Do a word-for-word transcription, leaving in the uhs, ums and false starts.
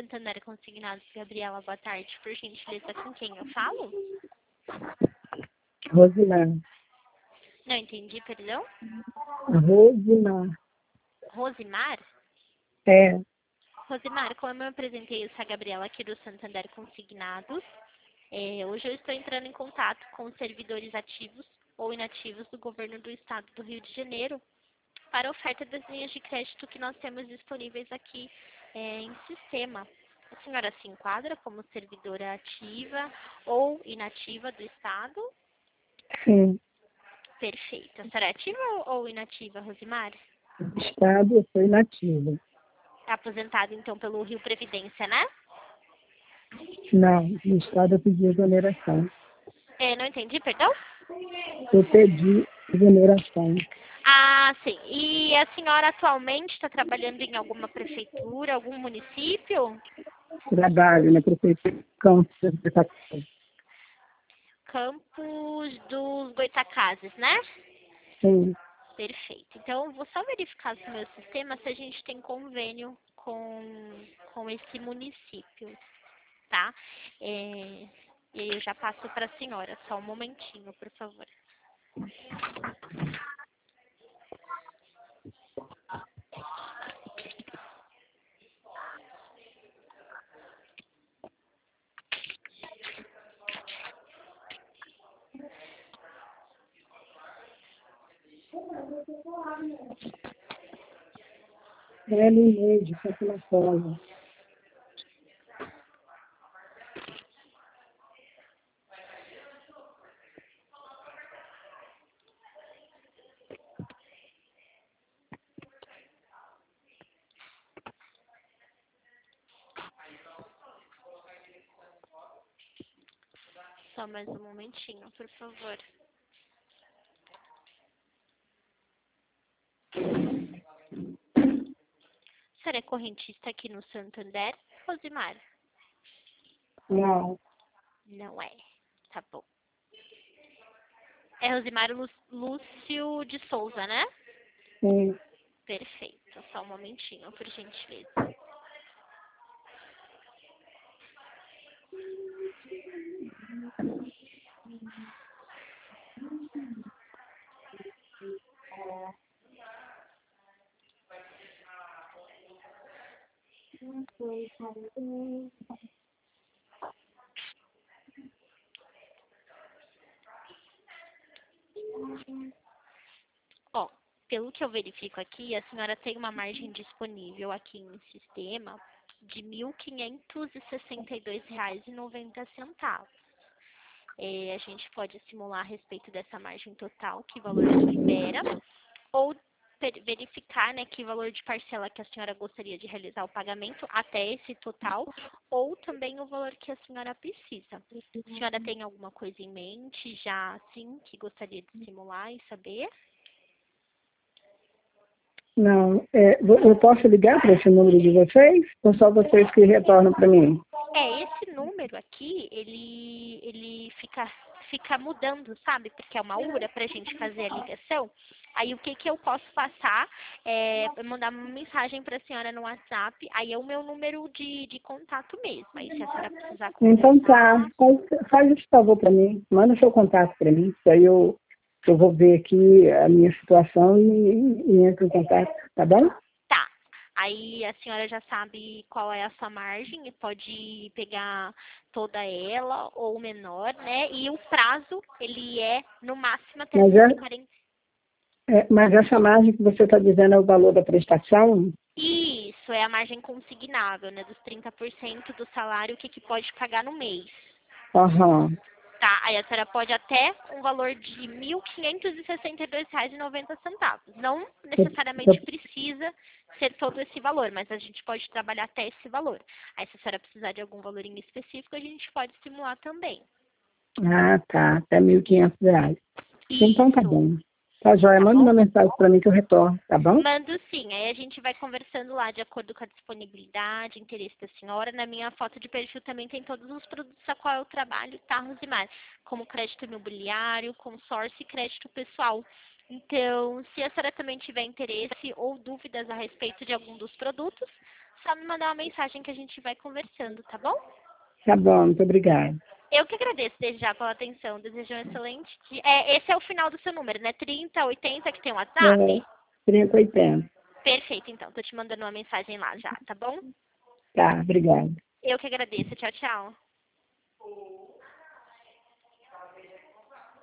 Santander Consignados, Gabriela, boa tarde. Por gentileza, com quem eu falo? Rosimar. Não entendi, perdão? Rosimar. Rosimar? É. Rosimar, como eu me apresentei, eu sou a Gabriela aqui do Santander Consignados. É, hoje eu estou entrando em contato com os servidores ativos ou inativos do governo do estado do Rio de Janeiro para a oferta das linhas de crédito que nós temos disponíveis aqui é, em sistema. A senhora se enquadra como servidora ativa ou inativa do estado? Sim. Perfeito. A senhora é ativa ou inativa, Rosimar? Estado, eu sou inativa. É aposentada, então, pelo Rio Previdência, né? Não, no estado eu pedi exoneração. É, não entendi, perdão? Eu pedi exoneração. Ah, sim. E a senhora atualmente está trabalhando em alguma prefeitura, algum município? Trabalho na prefeitura de Campos de Goytacazes. Campos dos Goytacazes, né? Sim. Perfeito. Então, eu vou só verificar no meu sistema se a gente tem convênio com, com esse município, tá? É, e aí eu já passo para a senhora. Só um momentinho, por favor. É no meio de calculação. Só mais um momentinho, por favor. A senhora é correntista aqui no Santander, Rosimar? Não. Não é. Tá bom. É Rosimar Lú- Lúcio de Souza, né? Sim. Perfeito. Só um momentinho, por gentileza. Ó, pelo que eu verifico aqui, a senhora tem uma margem disponível aqui em sistema de mil quinhentos e sessenta e dois reais e noventa centavos. É, a gente pode simular a respeito dessa margem total, que valor que libera, ou per- verificar, né, que valor de parcela que a senhora gostaria de realizar o pagamento até esse total, ou também o valor que a senhora precisa. A senhora tem alguma coisa em mente já, assim, que gostaria de simular e saber? Não. É, vo- eu posso ligar para esse número de vocês? Ou só vocês que retornam para mim? É, esse número aqui, ele, ele fica, fica mudando, sabe? Porque é uma URA pra gente fazer a ligação. Aí o que que eu posso passar é mandar uma mensagem pra senhora no WhatsApp. Aí é o meu número de, de contato mesmo. Aí se a senhora precisar Então tá. conversar. Faz, faz esse favor para mim. Manda seu contato para mim. Que aí eu, eu vou ver aqui a minha situação e, e entro em contato. Tá bom? Tá. Aí a senhora já sabe qual é a sua margem e pode pegar toda ela ou menor, né? E o prazo, ele é no máximo até Mas, é, cento e quarenta. é, mas essa margem que você está dizendo é o valor da prestação? Isso, é a margem consignável, né? Dos trinta por cento do salário, o que, que pode pagar no mês. Aham. Tá? Aí a senhora pode até um valor de mil quinhentos e sessenta e dois reais e noventa centavos. Não Eu- necessariamente eu- precisa ser todo esse valor, mas a gente pode trabalhar até esse valor. Aí se a senhora precisar de algum valor em específico, a gente pode simular também. Ah, tá. Até mil e quinhentos reais. Então tá Isso, bom. Tá, joia. tá Manda bom? uma mensagem para mim que eu retorno, tá bom? Mando sim, aí a gente vai conversando lá de acordo com a disponibilidade, interesse da senhora. Na minha foto de perfil também tem todos os produtos a qual eu trabalho, tá, Rosimar? Como crédito imobiliário, consórcio e crédito pessoal. Então, se a senhora também tiver interesse ou dúvidas a respeito de algum dos produtos, só me mandar uma mensagem que a gente vai conversando, tá bom? Tá bom, muito obrigada. Eu que agradeço desde já pela atenção. Desejo um excelente dia. É, esse é o final do seu número, né? trinta, oitenta, que tem o É, WhatsApp? trinta, oitenta. Perfeito, então. Tô te mandando uma mensagem lá já, tá bom? Tá, obrigada. Eu que agradeço. Tchau, tchau.